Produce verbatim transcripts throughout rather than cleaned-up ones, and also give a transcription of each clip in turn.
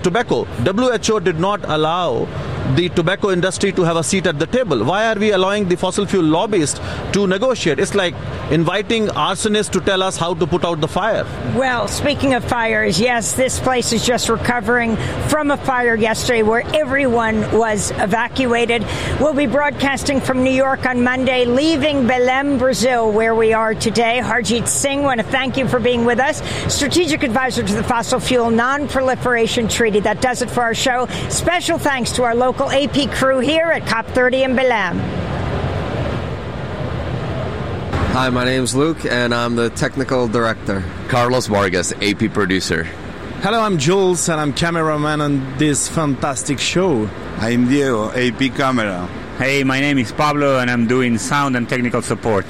tobacco. W H O did not allow the tobacco industry to have a seat at the table. Why are we allowing the fossil fuel lobbyists to negotiate? It's like inviting arsonists to tell us how to put out the fire. Well, speaking of fires, yes, this place is just recovering from a fire yesterday where everyone was evacuated. We'll be broadcasting from New York on Monday, leaving Belém, Brazil, where we are today. Harjeet Singh, I want to thank you for being with us. Strategic advisor to the Fossil Fuel Non-Proliferation Treaty. That does it for our show. Special thanks to our local A P crew here at COP thirty in Belém. Hi, my name's Luke, and I'm the technical director. Carlos Vargas, A P producer. Hello, I'm Jules, and I'm cameraman on this fantastic show. I'm Diego, A P camera. Hey, my name is Pablo, and I'm doing sound and technical support.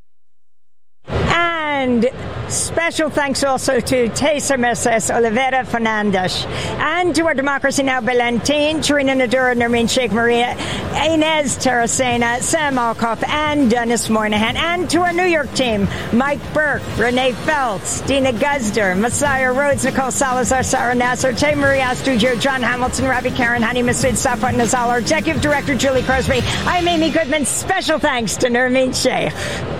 And special thanks also to Taser Messes, Oliveira Fernandes, and to our Democracy Now! Belém team, Tarina Nadura, Nermeen Sheikh Maria, Inez Terracena, Sam Alcoff, and Dennis Moynihan, and to our New York team, Mike Burke, Renee Feltz, Dina Guzder, Messiah Rhodes, Nicole Salazar, Sarah Nasser, Tay Marie Astudio, John Hamilton, Ravi Karen, Hani Masood, Safwat Nazal, our Executive Director, Julie Crosby. I'm Amy Goodman. Special thanks to Nermeen Sheikh.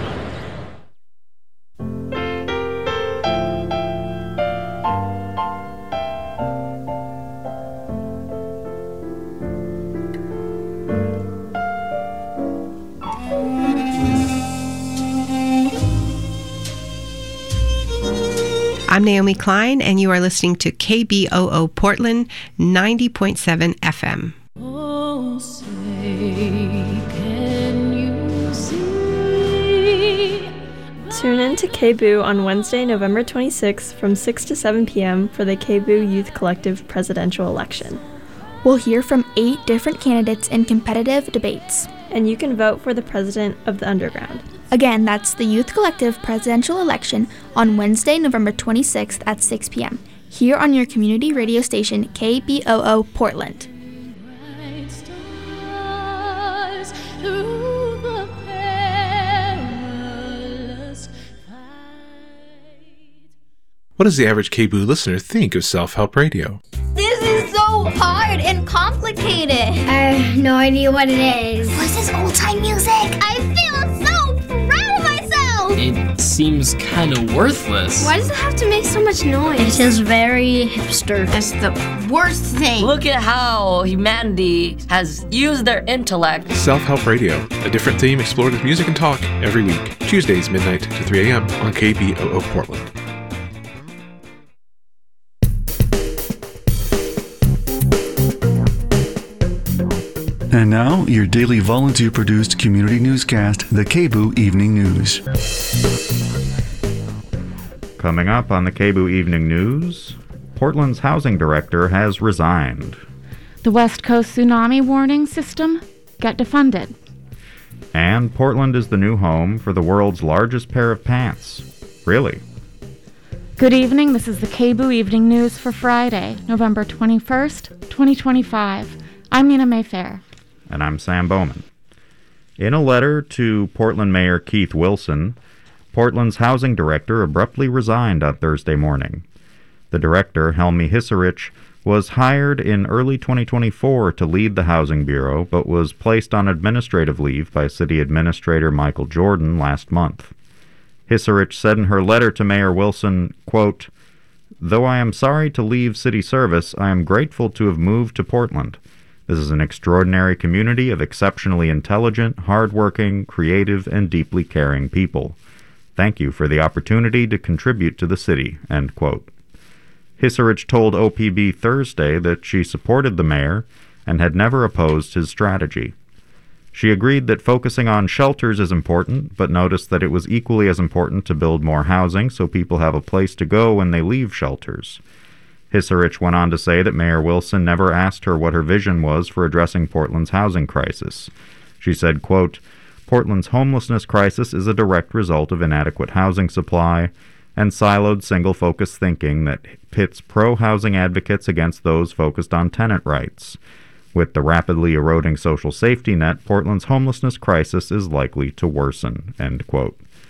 I'm Naomi Klein, and you are listening to K B O O Portland, ninety point seven F M. Oh, say, can you see? Tune in to K B O O on Wednesday, November twenty-sixth from six to seven p.m. for the K B O O Youth Collective presidential election. We'll hear from eight different candidates in competitive debates. And you can vote for the president of the Underground. Again, that's the Youth Collective presidential election on Wednesday, November twenty-sixth at six p.m. here on your community radio station, K B O O Portland. What does the average K B O O listener think of self-help radio? This is so hard and complicated. I have no idea what it is. What's this old-time music? I feel so proud of myself. It seems kind of worthless. Why does it have to make so much noise? It's just very hipster. It's the worst thing. Look at how humanity has used their intellect. Self-help radio, a different theme explored with music and talk every week. Tuesdays, midnight to three a.m. on K B O O Portland. And now, your daily volunteer-produced community newscast, the K B O O Evening News. Coming up on the K B O O Evening News, Portland's housing director has resigned. The West Coast tsunami warning system got defunded. And Portland is the new home for the world's largest pair of pants. Really? Good evening, this is the K B O O Evening News for Friday, November twenty-first, twenty twenty-five. I'm Nina Mayfair. And I'm Sam Bowman. In a letter to Portland Mayor Keith Wilson, Portland's housing director abruptly resigned on Thursday morning. The director, Helmi Hisarich, was hired in early twenty twenty-four to lead the Housing Bureau, but was placed on administrative leave by City Administrator Michael Jordan last month. Hisarich said in her letter to Mayor Wilson, quote, "Though I am sorry to leave city service, I am grateful to have moved to Portland. This is an extraordinary community of exceptionally intelligent, hardworking, creative, and deeply caring people. Thank you for the opportunity to contribute to the city," end quote. Hisarich told O P B Thursday that she supported the mayor and had never opposed his strategy. She agreed that focusing on shelters is important, but noticed that it was equally as important to build more housing so people have a place to go when they leave shelters. Hisarich went on to say that Mayor Wilson never asked her what her vision was for addressing Portland's housing crisis. She said, quote, "Portland's homelessness crisis is a direct result of inadequate housing supply and siloed single-focus thinking that pits pro-housing advocates against those focused on tenant rights. With the rapidly eroding social safety net, Portland's homelessness crisis is likely to worsen," end quote.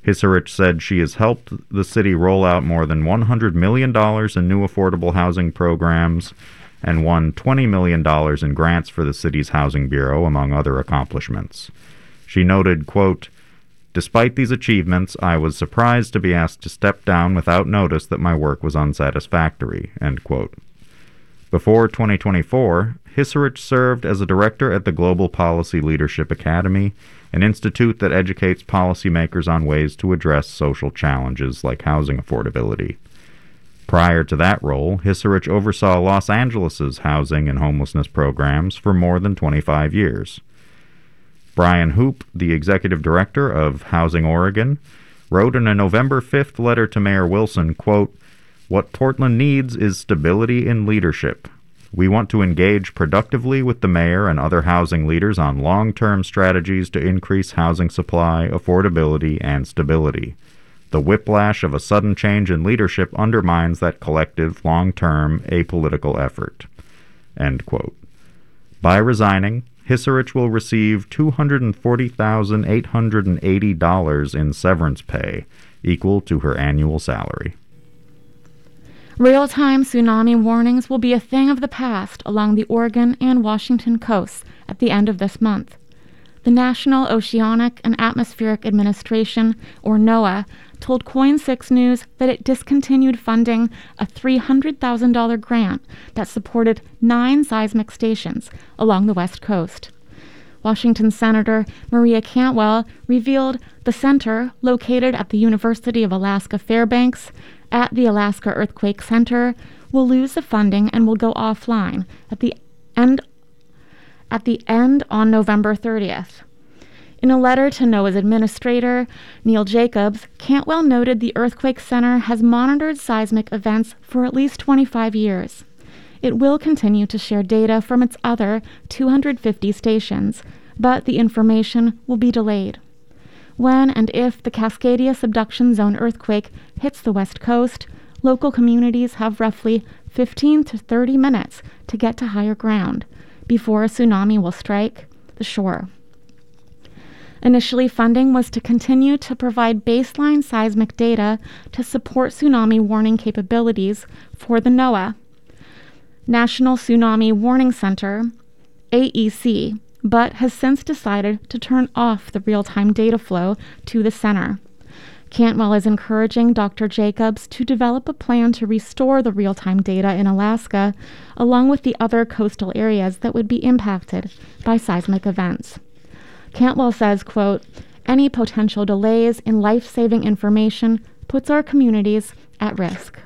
Hisarich said she has helped the city roll out more than one hundred million dollars in new affordable housing programs and won twenty million dollars in grants for the city's housing bureau, among other accomplishments. She noted, quote, "Despite these achievements, I was surprised to be asked to step down without notice that my work was unsatisfactory," end quote. Before twenty twenty-four, Hisarich served as a director at the Global Policy Leadership Academy, an institute that educates policymakers on ways to address social challenges like housing affordability. Prior to that role, Hisarich oversaw Los Angeles' housing and homelessness programs for more than twenty-five years. Brian Hoop, the executive director of Housing Oregon, wrote in a November fifth letter to Mayor Wilson, quote, "What Portland needs is stability in leadership. We want to engage productively with the mayor and other housing leaders on long-term strategies to increase housing supply, affordability, and stability. The whiplash of a sudden change in leadership undermines that collective, long-term, apolitical effort." End quote. By resigning, Hisarich will receive two hundred forty thousand eight hundred eighty dollars in severance pay, equal to her annual salary. Real-time tsunami warnings will be a thing of the past along the Oregon and Washington coasts at the end of this month. The National Oceanic and Atmospheric Administration, or NOAA, told Coin six News that it discontinued funding a three hundred thousand dollars grant that supported nine seismic stations along the West Coast. Washington Senator Maria Cantwell revealed the center, located at the University of Alaska Fairbanks, at the Alaska Earthquake Center, will lose the funding and will go offline at the end at the end on November thirtieth. In a letter to NOAA's administrator, Neil Jacobs, Cantwell noted the Earthquake Center has monitored seismic events for at least twenty-five years. It will continue to share data from its other two hundred fifty stations, but the information will be delayed. When and if the Cascadia subduction zone earthquake hits the West Coast, local communities have roughly fifteen to thirty minutes to get to higher ground before a tsunami will strike the shore. Initially, funding was to continue to provide baseline seismic data to support tsunami warning capabilities for the NOAA, National Tsunami Warning Center, A E C, but has since decided to turn off the real-time data flow to the center. Cantwell is encouraging Doctor Jacobs to develop a plan to restore the real-time data in Alaska, along with the other coastal areas that would be impacted by seismic events. Cantwell says, quote, "Any potential delays in life-saving information puts our communities at risk."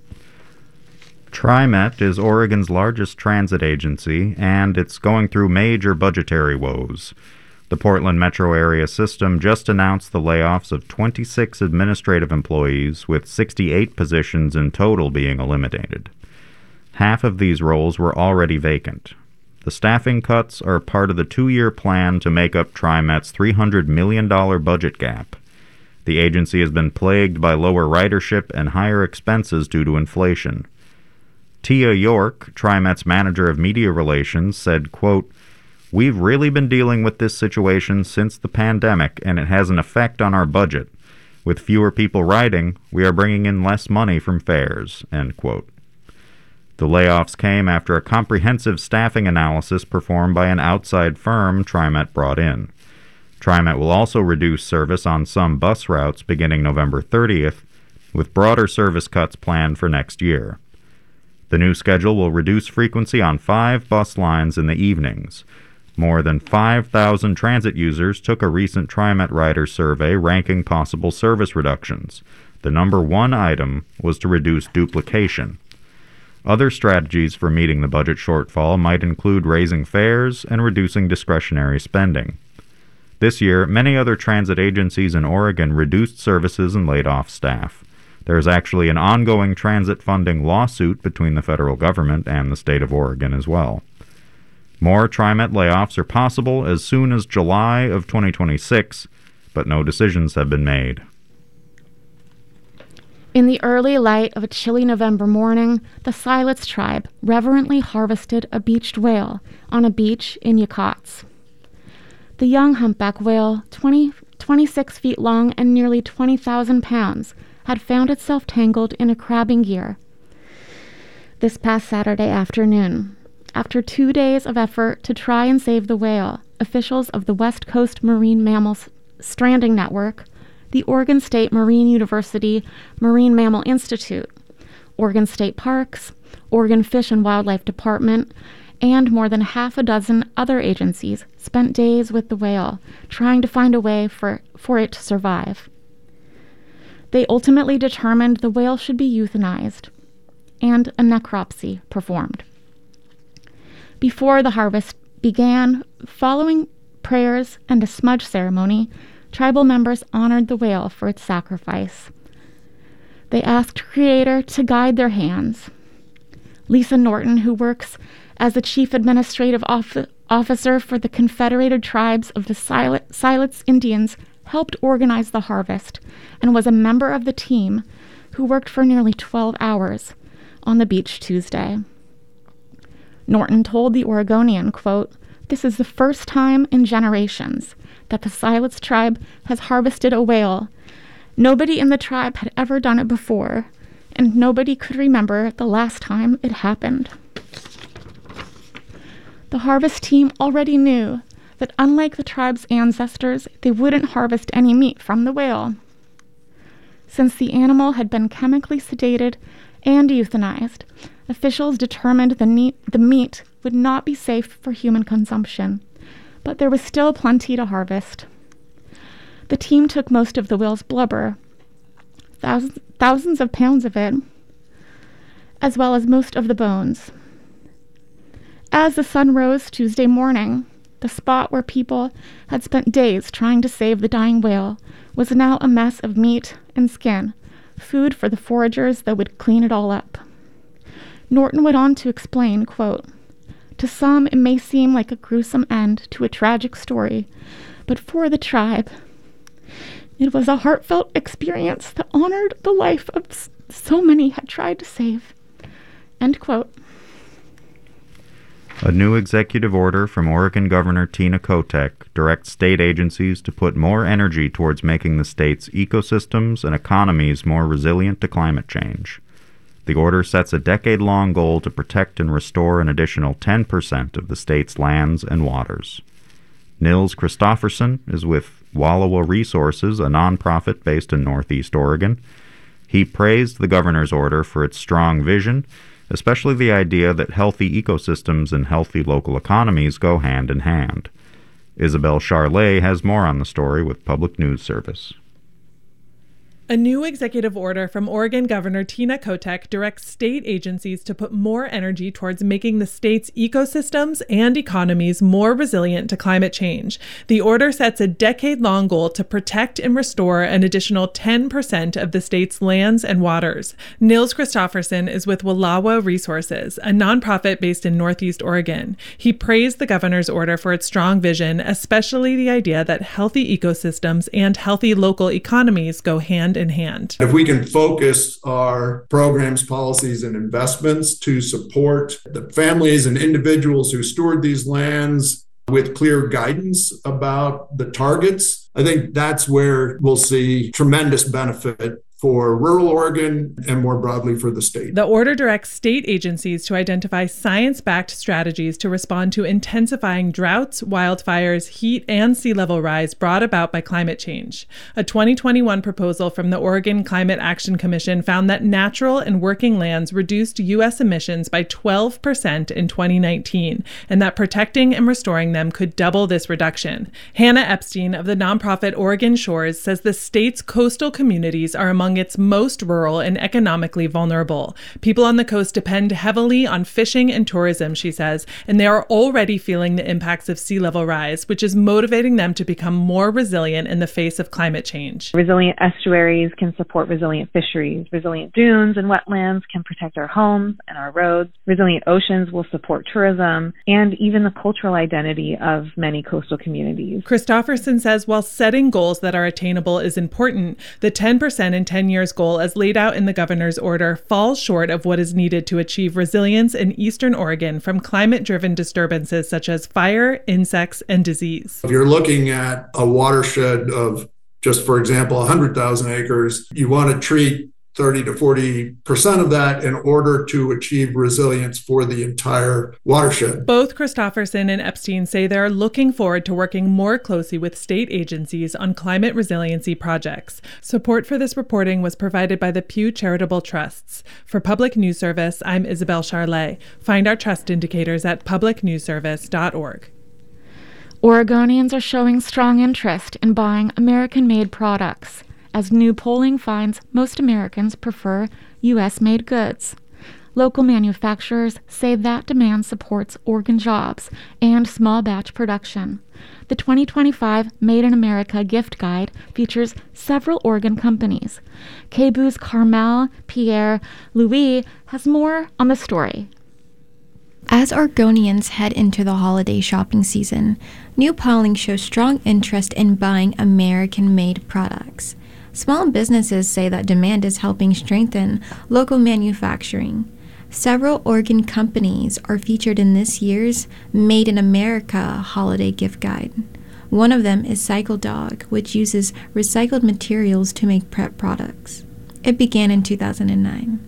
TriMet is Oregon's largest transit agency, and it's going through major budgetary woes. The Portland metro area system just announced the layoffs of twenty-six administrative employees, with sixty-eight positions in total being eliminated. Half of these roles were already vacant. The staffing cuts are part of the two-year plan to make up TriMet's three hundred million dollars budget gap. The agency has been plagued by lower ridership and higher expenses due to inflation. Tia York, TriMet's manager of media relations, said, quote, "We've really been dealing with this situation since the pandemic, and it has an effect on our budget. With fewer people riding, we are bringing in less money from fares," end quote. The layoffs came after a comprehensive staffing analysis performed by an outside firm TriMet brought in. TriMet will also reduce service on some bus routes beginning November thirtieth, with broader service cuts planned for next year. The new schedule will reduce frequency on five bus lines in the evenings. More than five thousand transit users took a recent TriMet rider survey ranking possible service reductions. The number one item was to reduce duplication. Other strategies for meeting the budget shortfall might include raising fares and reducing discretionary spending. This year, many other transit agencies in Oregon reduced services and laid off staff. There is actually an ongoing transit funding lawsuit between the federal government and the state of Oregon as well. More TriMet layoffs are possible as soon as July of twenty twenty-six, but no decisions have been made. In the early light of a chilly November morning, the Siletz tribe reverently harvested a beached whale on a beach in Yakuts. The young humpback whale, twenty twenty-six feet long and nearly twenty thousand pounds, had found itself tangled in a crabbing gear this past Saturday afternoon. After two days of effort to try and save the whale, officials of the West Coast Marine Mammals Stranding Network, the Oregon State Marine University Marine Mammal Institute, Oregon State Parks, Oregon Fish and Wildlife Department, and more than half a dozen other agencies spent days with the whale, trying to find a way for, for it to survive. They ultimately determined the whale should be euthanized and a necropsy performed. Before the harvest began, following prayers and a smudge ceremony, tribal members honored the whale for its sacrifice. They asked Creator to guide their hands. Lisa Norton, who works as the Chief Administrative Off- Officer for the Confederated Tribes of the Sil- Siletz Indians, helped organize the harvest and was a member of the team who worked for nearly twelve hours on the beach Tuesday. Norton told the Oregonian, quote, "This is the first time in generations that the Siletz tribe has harvested a whale. Nobody in the tribe had ever done it before, and nobody could remember the last time it happened." The harvest team already knew that unlike the tribe's ancestors, they wouldn't harvest any meat from the whale. Since the animal had been chemically sedated and euthanized, officials determined the, ne- the meat would not be safe for human consumption, but there was still plenty to harvest. The team took most of the whale's blubber, thousands, thousands of pounds of it, as well as most of the bones. As the sun rose Tuesday morning, the spot where people had spent days trying to save the dying whale was now a mess of meat and skin, food for the foragers that would clean it all up. Norton went on to explain, quote, "To some, it may seem like a gruesome end to a tragic story, but for the tribe, it was a heartfelt experience that honored the life of so many had tried to save." End quote. A new executive order from Oregon Governor Tina Kotek directs state agencies to put more energy towards making the state's ecosystems and economies more resilient to climate change. The order sets a decade-long goal to protect and restore an additional ten percent of the state's lands and waters. Nils Christofferson is with Wallowa Resources, a nonprofit based in Northeast Oregon. He praised the governor's order for its strong vision, especially the idea that healthy ecosystems and healthy local economies go hand in hand. Isabel Charlet has more on the story with Public News Service. A new executive order from Oregon Governor Tina Kotek directs state agencies to put more energy towards making the state's ecosystems and economies more resilient to climate change. The order sets a decade-long goal to protect and restore an additional ten percent of the state's lands and waters. Nils Christofferson is with Wallowa Resources, a nonprofit based in Northeast Oregon. He praised the governor's order for its strong vision, especially the idea that healthy ecosystems and healthy local economies go hand in hand. If we can focus our programs, policies, and investments to support the families and individuals who steward these lands with clear guidance about the targets, I think that's where we'll see tremendous benefit for rural Oregon and more broadly for the state. The order directs state agencies to identify science-backed strategies to respond to intensifying droughts, wildfires, heat, and sea level rise brought about by climate change. A twenty twenty-one proposal from the Oregon Climate Action Commission found that natural and working lands reduced U S emissions by twelve percent in twenty nineteen, and that protecting and restoring them could double this reduction. Hannah Epstein of the nonprofit Oregon Shores says the state's coastal communities are among its most rural and economically vulnerable. People on the coast depend heavily on fishing and tourism, she says, and they are already feeling the impacts of sea level rise, which is motivating them to become more resilient in the face of climate change. Resilient estuaries can support resilient fisheries. Resilient dunes and wetlands can protect our homes and our roads. Resilient oceans will support tourism and even the cultural identity of many coastal communities. Christofferson says while setting goals that are attainable is important, the ten percent intended ten years goal as laid out in the governor's order falls short of what is needed to achieve resilience in Eastern Oregon from climate-driven disturbances such as fire, insects, and disease. If you're looking at a watershed of just, for example, one hundred thousand acres, you want to treat thirty to forty percent of that in order to achieve resilience for the entire watershed. Both Christofferson and Epstein say they're looking forward to working more closely with state agencies on climate resiliency projects. Support for this reporting was provided by the Pew Charitable Trusts. For Public News Service, I'm Isabel Charlet. Find our trust indicators at public news service dot org. Oregonians are showing strong interest in buying American-made products, as new polling finds most Americans prefer U S-made goods. Local manufacturers say that demand supports Oregon jobs and small batch production. The twenty twenty-five Made in America gift guide features several Oregon companies. K B O O's Carmel Pierre Louis has more on the story. As Oregonians head into the holiday shopping season, new polling shows strong interest in buying American-made products. Small businesses say that demand is helping strengthen local manufacturing. Several Oregon companies are featured in this year's Made in America holiday gift guide. One of them is Cycle Dog, which uses recycled materials to make prep products. It began in two thousand nine.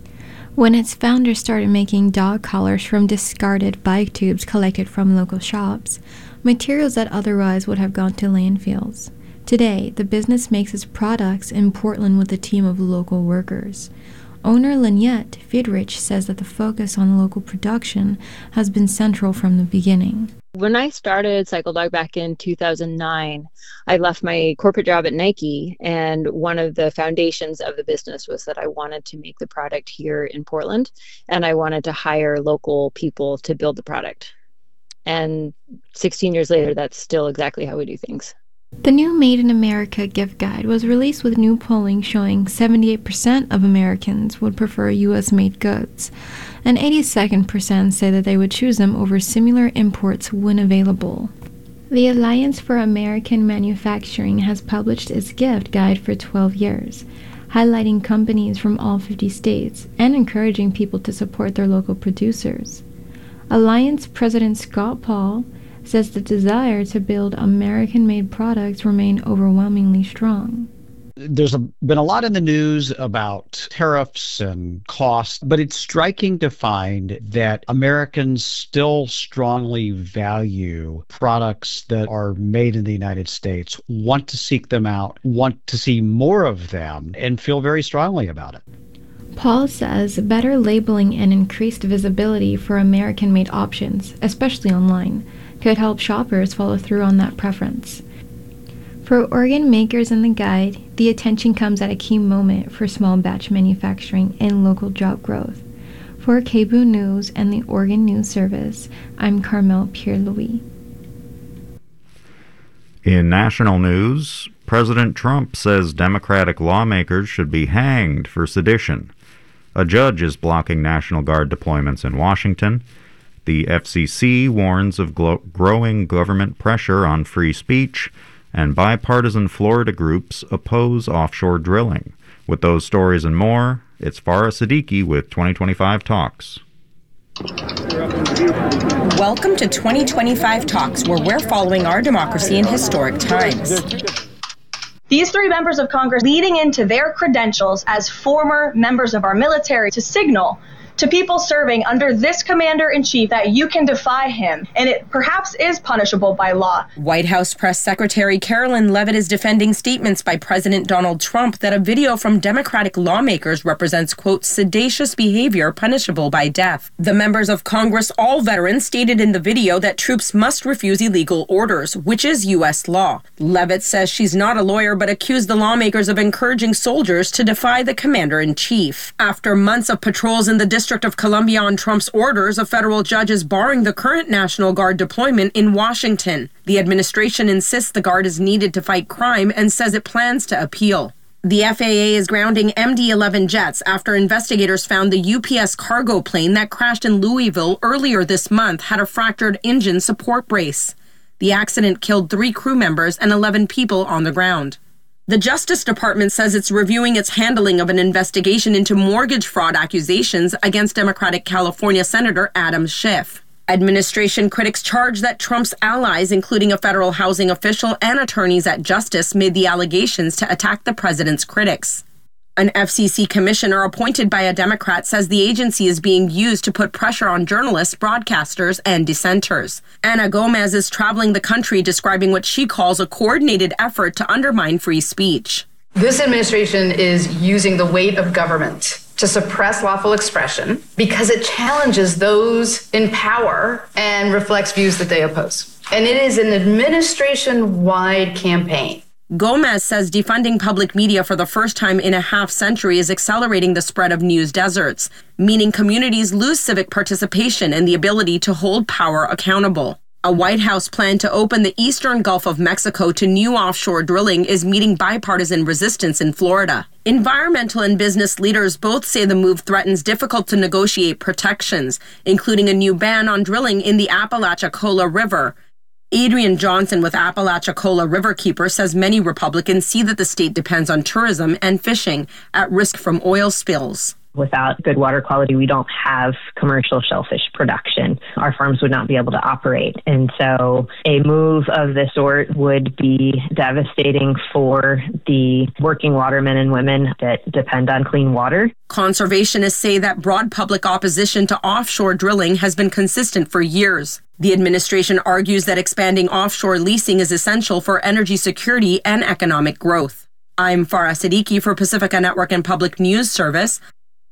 When its founders started making dog collars from discarded bike tubes collected from local shops, materials that otherwise would have gone to landfills. Today, the business makes its products in Portland with a team of local workers. Owner Lynette Fidrich says that the focus on local production has been central from the beginning. When I started Cycle Dog back in two thousand nine, I left my corporate job at Nike, and one of the foundations of the business was that I wanted to make the product here in Portland, and I wanted to hire local people to build the product. And sixteen years later, that's still exactly how we do things. The new Made in America gift guide was released with new polling showing seventy-eight percent of Americans would prefer U S-made goods, and eighty-second percent say that they would choose them over similar imports when available. The Alliance for American Manufacturing has published its gift guide for twelve years, highlighting companies from all fifty states and encouraging people to support their local producers. Alliance President Scott Paul says the desire to build American-made products remain overwhelmingly strong. There's a, been a lot in the news about tariffs and costs, but it's striking to find that Americans still strongly value products that are made in the United States, want to seek them out, want to see more of them, and feel very strongly about it. Paul says better labeling and increased visibility for American-made options, especially online, could help shoppers follow through on that preference. For Oregon makers in the guide, the attention comes at a key moment for small batch manufacturing and local job growth. For K B O O News and the Oregon News Service, I'm Carmel Pierre-Louis. In national news, President Trump says Democratic lawmakers should be hanged for sedition. A judge is blocking National Guard deployments in Washington. The F C C warns of glo- growing government pressure on free speech, and bipartisan Florida groups oppose offshore drilling. With those stories and more, it's Farah Siddiqui with twenty twenty-five Talks. Welcome to twenty twenty-five Talks, where we're following our democracy in historic times. These three members of Congress leading into their credentials as former members of our military to signal to people serving under this commander-in-chief that you can defy him, and it perhaps is punishable by law. White House Press Secretary Carolyn Leavitt is defending statements by President Donald Trump that a video from Democratic lawmakers represents, quote, seditious behavior punishable by death. The members of Congress, all veterans, stated in the video that troops must refuse illegal orders, which is U S law. Leavitt says she's not a lawyer, but accused the lawmakers of encouraging soldiers to defy the commander-in-chief. After months of patrols in the District of Columbia on Trump's orders, a federal judge is barring the current National Guard deployment in Washington. The administration insists the Guard is needed to fight crime and says it plans to appeal. The F A A is grounding M D eleven jets after investigators found the U P S cargo plane that crashed in Louisville earlier this month had a fractured engine support brace. The accident killed three crew members and eleven people on the ground. The Justice Department says it's reviewing its handling of an investigation into mortgage fraud accusations against Democratic California Senator Adam Schiff. Administration critics charge that Trump's allies, including a federal housing official and attorneys at Justice, made the allegations to attack the president's critics. An F C C commissioner appointed by a Democrat says the agency is being used to put pressure on journalists, broadcasters, and dissenters. Ana Gomez is traveling the country describing what she calls a coordinated effort to undermine free speech. This administration is using the weight of government to suppress lawful expression because it challenges those in power and reflects views that they oppose. And it is an administration-wide campaign. Gomez says defunding public media for the first time in a half century is accelerating the spread of news deserts, meaning communities lose civic participation and the ability to hold power accountable. A White House plan to open the eastern Gulf of Mexico to new offshore drilling is meeting bipartisan resistance in Florida. Environmental and business leaders both say the move threatens difficult to negotiate protections, including a new ban on drilling in the Apalachicola River. Adrian Johnson with Apalachicola Riverkeeper says many Republicans see that the state depends on tourism and fishing at risk from oil spills. Without good water quality, we don't have commercial shellfish production. Our farms would not be able to operate. And so a move of this sort would be devastating for the working watermen and women that depend on clean water. Conservationists say that broad public opposition to offshore drilling has been consistent for years. The administration argues that expanding offshore leasing is essential for energy security and economic growth. I'm Farah Siddiqui for Pacifica Network and Public News Service.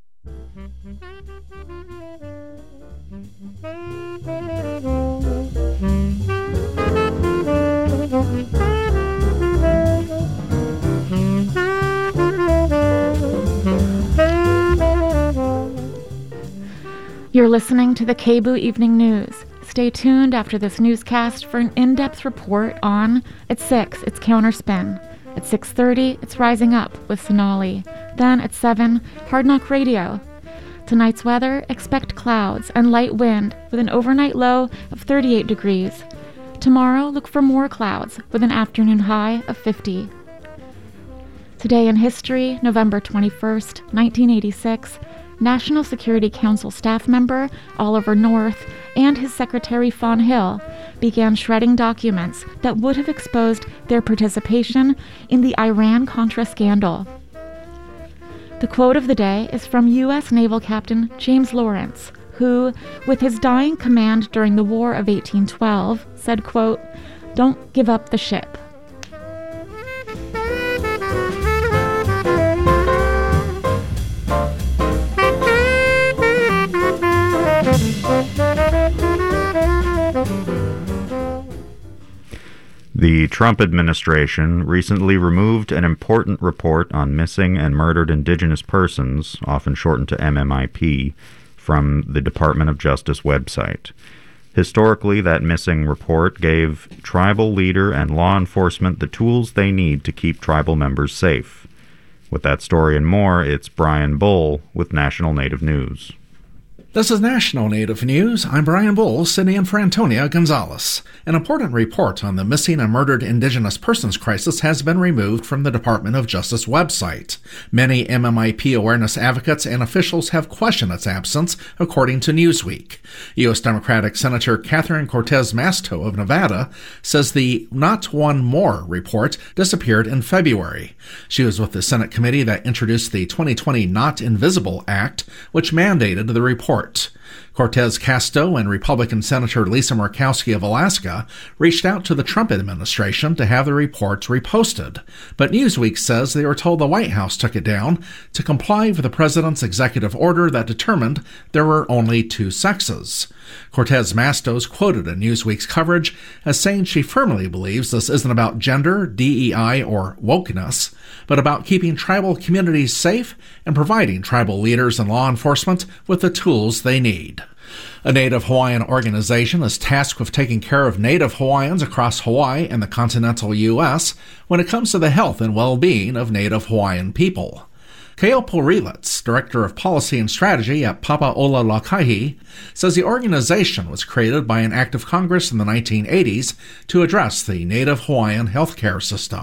You're listening to the K B O O Evening News. Stay tuned after this newscast for an in-depth report on, at six, it's Counterspin. At six thirty, it's Rising Up with Sonali. Then at seven, Hard Knock Radio. Tonight's weather, expect clouds and light wind with an overnight low of thirty-eight degrees. Tomorrow, look for more clouds with an afternoon high of fifty. Today in history, November twenty-first, nineteen eighty-six, National Security Council staff member Oliver North and his secretary Fawn Hill began shredding documents that would have exposed their participation in the Iran-Contra scandal. The quote of the day is from U S Naval Captain James Lawrence, who, with his dying command during the War of eighteen twelve, said, quote, "Don't give up the ship." The Trump administration recently removed an important report on missing and murdered Indigenous persons, often shortened to M M I P, from the Department of Justice website. Historically, that missing report gave tribal leader and law enforcement the tools they need to keep tribal members safe. With that story and more, it's Brian Bull with National Native News. This is National Native News. I'm Brian Bull, sitting in for Antonia Gonzalez. An important report on the missing and murdered Indigenous persons crisis has been removed from the Department of Justice website. Many M M I P awareness advocates and officials have questioned its absence, according to Newsweek. U S Democratic Senator Catherine Cortez Masto of Nevada says the Not One More report disappeared in February. She was with the Senate committee that introduced the twenty twenty Not Invisible Act, which mandated the report. Cortez Casto and Republican Senator Lisa Murkowski of Alaska reached out to the Trump administration to have the report reposted, but Newsweek says they were told the White House took it down to comply with the president's executive order that determined there were only two sexes. Cortez Mastos quoted in Newsweek's coverage as saying she firmly believes this isn't about gender, D E I, or wokeness, but about keeping tribal communities safe and providing tribal leaders and law enforcement with the tools they need. A Native Hawaiian organization is tasked with taking care of Native Hawaiians across Hawaii and the continental U S when it comes to the health and well-being of Native Hawaiian people. Keopo Relitz, Director of Policy and Strategy at Papaola Lakaihi, says the organization was created by an act of Congress in the nineteen eighties to address the Native Hawaiian healthcare system.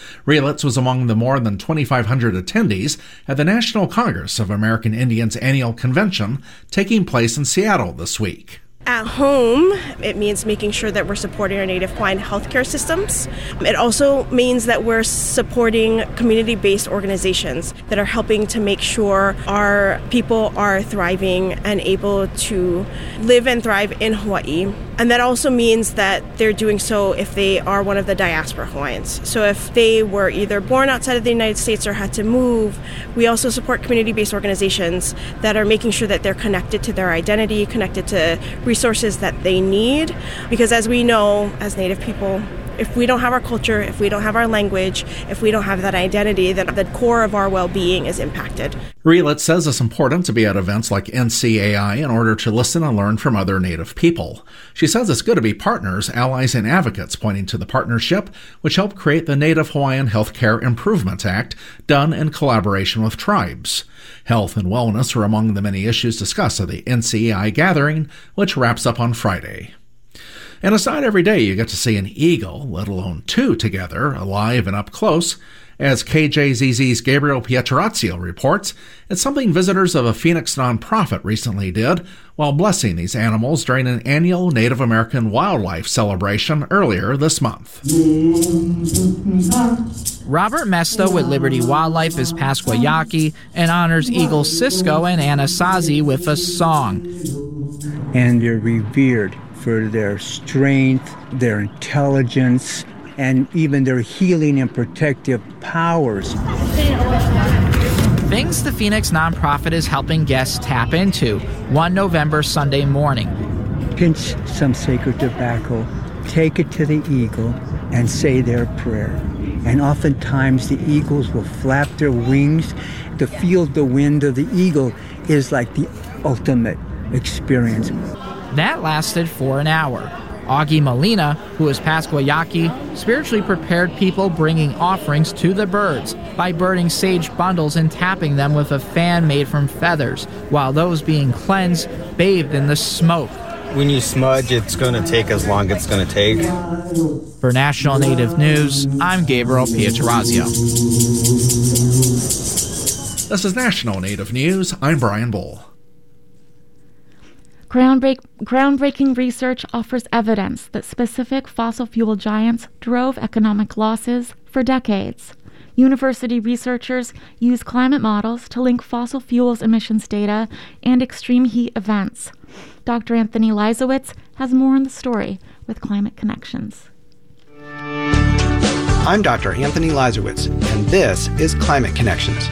Relitz was among the more than twenty-five hundred attendees at the National Congress of American Indians annual convention taking place in Seattle this week. At home, it means making sure that we're supporting our Native Hawaiian healthcare systems. It also means that we're supporting community-based organizations that are helping to make sure our people are thriving and able to live and thrive in Hawaii. And that also means that they're doing so if they are one of the diaspora Hawaiians. So if they were either born outside of the United States or had to move, we also support community-based organizations that are making sure that they're connected to their identity, connected to resources that they need. Because as we know, as Native people, if we don't have our culture, if we don't have our language, if we don't have that identity, then the core of our well-being is impacted. Relitz says it's important to be at events like N C A I in order to listen and learn from other Native people. She says it's good to be partners, allies, and advocates, pointing to the partnership which helped create the Native Hawaiian Healthcare Improvement Act, done in collaboration with tribes. Health and wellness are among the many issues discussed at the N C A I gathering, which wraps up on Friday. And it's not every day you get to see an eagle, let alone two together, alive and up close. As K J Z Z's Gabriel Pietrorazio reports, it's something visitors of a Phoenix nonprofit recently did while blessing these animals during an annual Native American wildlife celebration earlier this month. Robert Mesta with Liberty Wildlife is Pasquayaki and honors eagles Cisco and Anasazi with a song. And they're revered for their strength, their intelligence, and even their healing and protective powers. Things the Phoenix nonprofit is helping guests tap into one November Sunday morning. Pinch some sacred tobacco, take it to the eagle, and say their prayer. And oftentimes the eagles will flap their wings. To feel the wind of the eagle is like the ultimate experience. That lasted for an hour. Augie Molina, who is Pasquayaki, spiritually prepared people bringing offerings to the birds by burning sage bundles and tapping them with a fan made from feathers, while those being cleansed bathed in the smoke. When you smudge, it's going to take as long as it's going to take. For National Native News, I'm Gabriel Pietrorazio. This is National Native News. I'm Brian Bull. Groundbreak, groundbreaking research offers evidence that specific fossil fuel giants drove economic losses for decades. University researchers use climate models to link fossil fuels emissions data and extreme heat events. Doctor Anthony Leisowitz has more on the story with Climate Connections. I'm Doctor Anthony Leisowitz, and this is Climate Connections.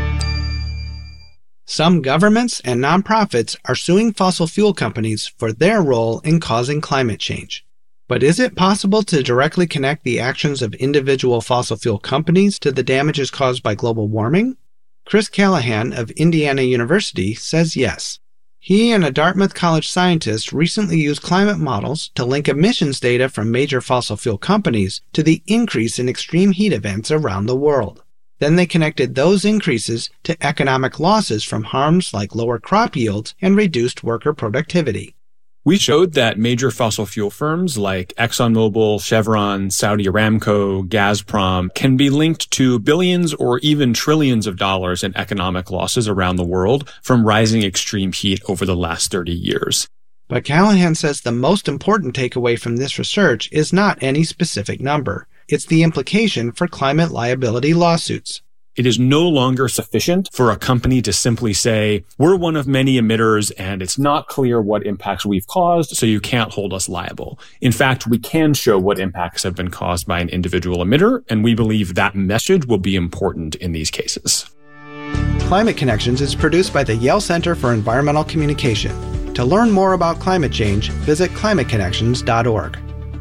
Some governments and nonprofits are suing fossil fuel companies for their role in causing climate change. But is it possible to directly connect the actions of individual fossil fuel companies to the damages caused by global warming? Chris Callahan of Indiana University says yes. He and a Dartmouth College scientist recently used climate models to link emissions data from major fossil fuel companies to the increase in extreme heat events around the world. Then they connected those increases to economic losses from harms like lower crop yields and reduced worker productivity. We showed that major fossil fuel firms like ExxonMobil, Chevron, Saudi Aramco, Gazprom can be linked to billions or even trillions of dollars in economic losses around the world from rising extreme heat over the last thirty years. But Callahan says the most important takeaway from this research is not any specific number. It's the implication for climate liability lawsuits. It is no longer sufficient for a company to simply say, we're one of many emitters and it's not clear what impacts we've caused, so you can't hold us liable. In fact, we can show what impacts have been caused by an individual emitter, and we believe that message will be important in these cases. Climate Connections is produced by the Yale Center for Environmental Communication. To learn more about climate change, visit climate connections dot org.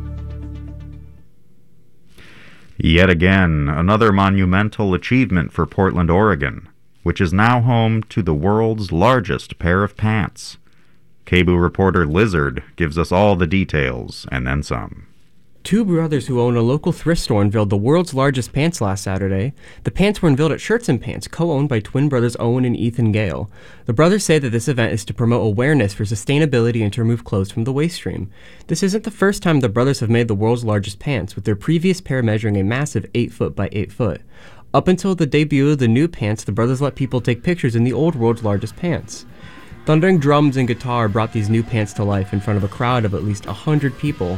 Yet again, another monumental achievement for Portland, Oregon, which is now home to the world's largest pair of pants. K B O O reporter Lizard gives us all the details, and then some. Two brothers who own a local thrift store unveiled the world's largest pants last Saturday. The pants were unveiled at Shirts and Pants, co-owned by twin brothers Owen and Ethan Gale. The brothers say that this event is to promote awareness for sustainability and to remove clothes from the waste stream. This isn't the first time the brothers have made the world's largest pants, with their previous pair measuring a massive eight foot by eight foot. Up until the debut of the new pants, the brothers let people take pictures in the old world's largest pants. Thundering drums and guitar brought these new pants to life in front of a crowd of at least one hundred people.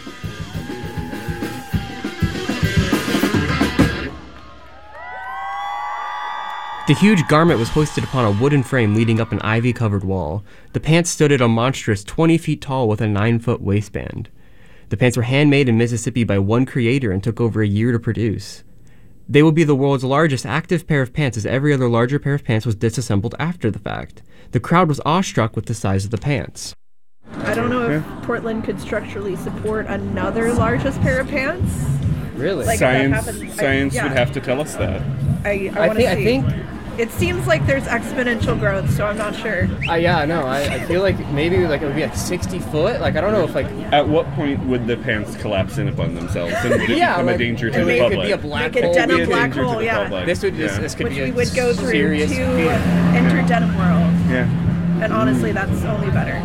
The huge garment was hoisted upon a wooden frame leading up an ivy-covered wall. The pants stood at a monstrous twenty feet tall with a nine foot waistband. The pants were handmade in Mississippi by one creator and took over a year to produce. They will be the world's largest active pair of pants, as every other larger pair of pants was disassembled after the fact. The crowd was awestruck with the size of the pants. I don't know if yeah. Portland could structurally support another largest pair of pants. Really? Like science happens, science I, yeah. would have to tell us that. I, I, I, want think, to see. I think... It seems like there's exponential growth, so I'm not sure. Uh, yeah, no, I, I feel like maybe like it would be like sixty foot. Like, I don't know if like... At what point would the pants collapse in upon themselves and yeah, become like, a danger to I mean, the public? It could be a black Make hole. a denim be a black danger hole, to the yeah. public. This would, yeah. this, this could Which be we a would go through serious... to enter denim world. Yeah. And honestly, that's only better.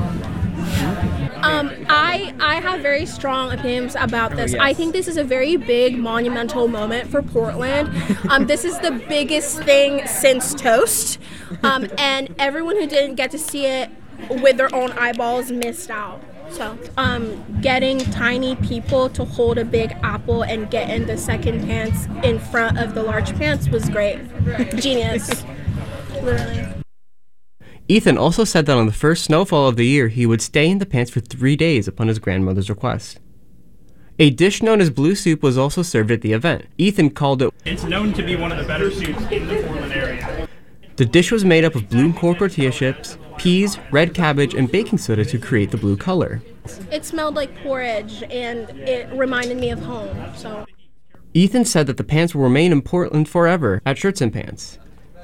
Um, I I have very strong opinions about this. Oh, yes. I think this is a very big monumental moment for Portland. Um, this is the biggest thing since Toast, um, and everyone who didn't get to see it with their own eyeballs missed out. So, um, getting tiny people to hold a big apple and get in the second pants in front of the large pants was great. Genius, literally. Ethan also said that on the first snowfall of the year, he would stay in the pants for three days upon his grandmother's request. A dish known as blue soup was also served at the event. Ethan called it, "It's known to be one of the better soups in the Portland area." The dish was made up of blue corn tortilla chips, peas, red cabbage, and baking soda to create the blue color. It smelled like porridge, and it reminded me of home, so. Ethan said that the pants will remain in Portland forever at Shirts and Pants.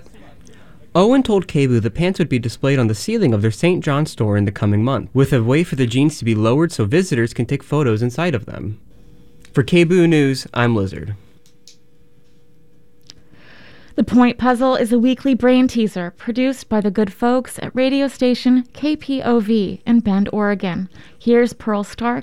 Owen told K B U the pants would be displayed on the ceiling of their Saint John store in the coming month, with a way for the jeans to be lowered so visitors can take photos inside of them. For K B U News, I'm Lizard. The Point Puzzle is a weekly brain teaser produced by the good folks at radio station K P O V in Bend, Oregon. Here's Pearl Stark